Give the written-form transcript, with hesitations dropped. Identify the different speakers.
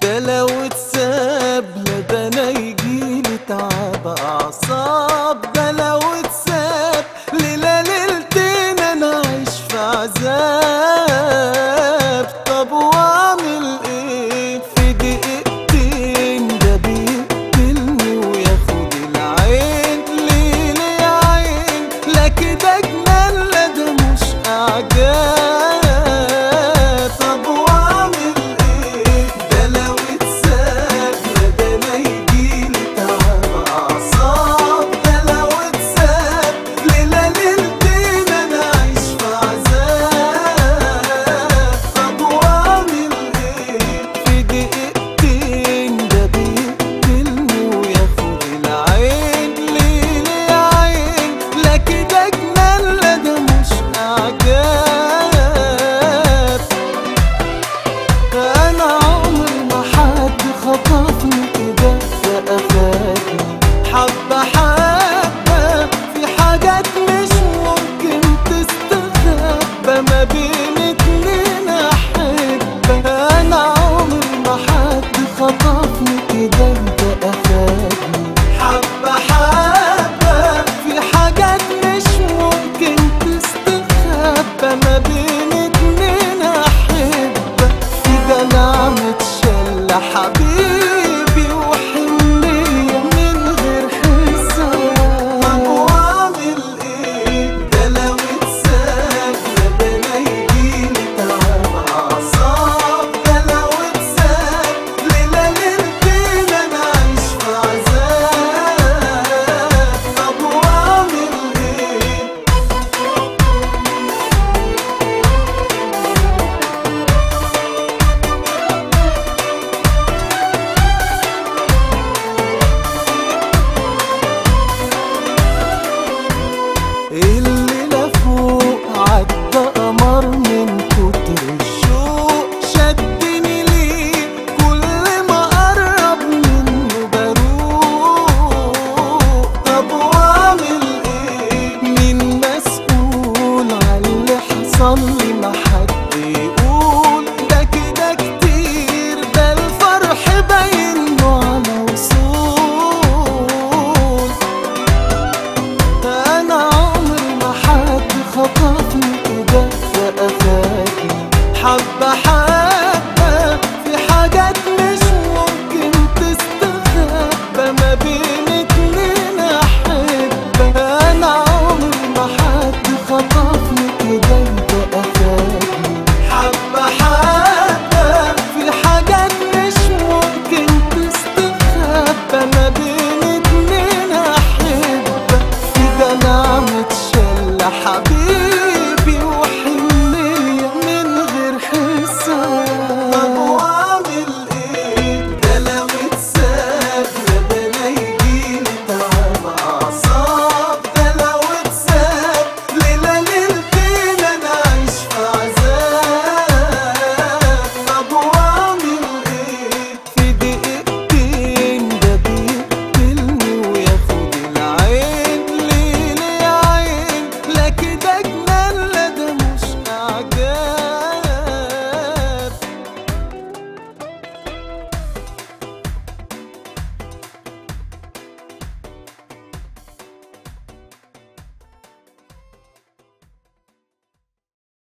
Speaker 1: ده لو اتساب لا ده انا يجيلي تعب اعصاب، ده لو اتساب ليلة ليلتين انا عايش في عذاب. طب واعمل ايه في دقيقتين؟ ده بيقتلني وياخد العين. ليه ليه يا عين؟ لا كده جنان لا ده مش اعجاب. حبة حبة في حاجات مش ممكن تستخبى ما بين اتنين أحبة. أنا عمري ما حد خطفني كده ده أخدني. حبة حبة في حاجات مش ممكن تستخبى ما بين اتنين أحبة. في دلع متشل حبيبي